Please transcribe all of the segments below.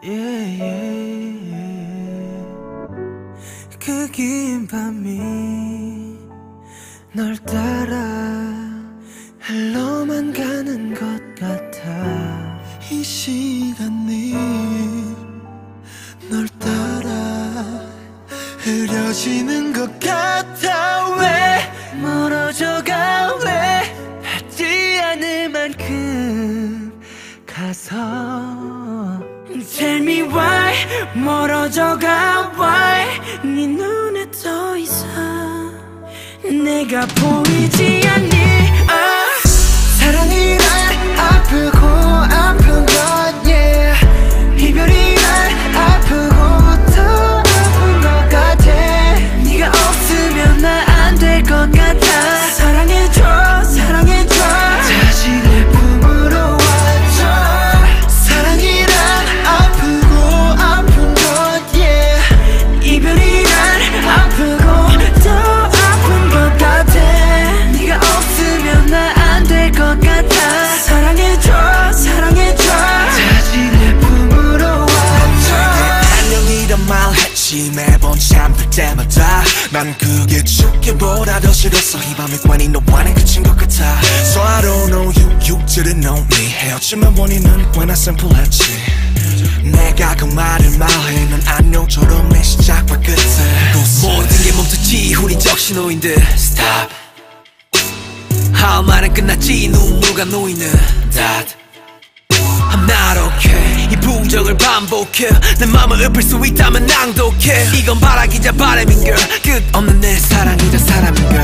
yeah, yeah. 그 긴 밤이 널 따라 흘러만 가는 것 같아. 이 시간이 널 따라 흐려지는 것 같아. 왜 멀어져가, 왜 하지 않을 만큼 가서 Tell me why 멀어져가, why 네 눈에 더 이상 내가 보이지 않니. 사랑이란 아프고 아픈 것, yeah. 이별이란 아프고 더 아픈 것 같아. 네가 없으면 나 안 될 것 같아. 사랑해줘, 사랑해줘. 다시 내 품으로 와줘. 사랑이란 아프고 아픈 것, yeah. 이별이란 아프고 더 아픈 것 같아. 네가 없으면 나 안 될 것 같아. 사랑해줘, 사랑해줘. 다시 내 품으로 와줘. 안녕이란 말 했지 매번 잠들 때마다. 난 그게 죽기보다 더 싫었어. 이 밤의 관이 너와는 그친 것 같아. So I don't know you, you didn't know me. 헤어짐의 원인은 꽤나 심플했지. 내가 그 말을 말해 넌 안녕처럼 내 시작과 끝에 모든 게 멈췄지. 우린 신호인들 Stop. 할 말은 끝났지. 눈물과 노이는 That I'm not okay. 이 부정을 반복해. 내 맘을 읊을 수 있다면 낭독해. 이건 바라기자 바람인 girl. 끝없는 내 사랑이자 사람인 girl.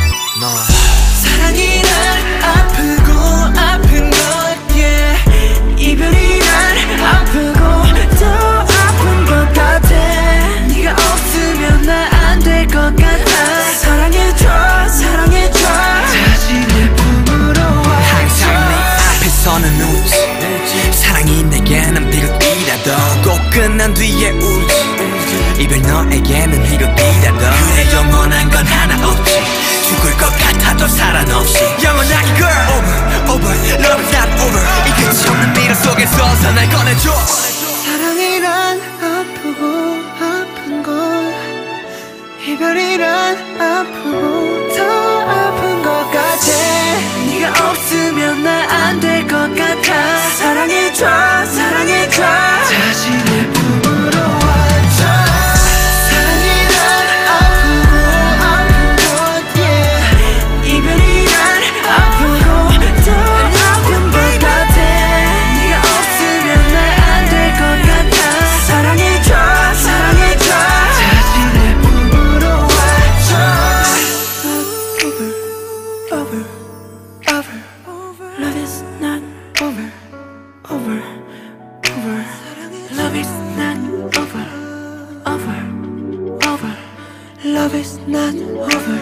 사랑이란 아프고 아픈 것, yeah. 이별이란 아프고 더 아픈 것 같아. 네가 없으면 나 안 될 것 같아. 사랑해줘, 사랑해줘. 다시 내 품으로 와줘. 항상 네 앞에서는 웃지. 사랑이 내게는 비극이라도 꼭 끝난 뒤에 울지. 이별 너에게는 희극이라도 그래 영원한 건 하나 없지. 죽을 것 같아도 사랑 없이 영원하게 girl. Over, over, love is not over. 이 끝이 없는 미련 속에서 날 꺼내줘. 사랑이란 아프고 아픈 것, 이별이란 아프고 더 아픈 것 같아. 네가 없으면 나 안 될 것 같아. 사랑해줘, 사랑해줘. 다시 내 품으로 와줘. 사랑이란 아프고 아픈 것, yeah. 이별이란 아프고 더 아픈 것 같아. 네가 없으면 나 안 될 것 같아. 사랑해줘, 사랑해줘. 다시 내 품으로 와줘. Over, over, over. Love is not over, over, over. Love is not over, over, over. Love is not over.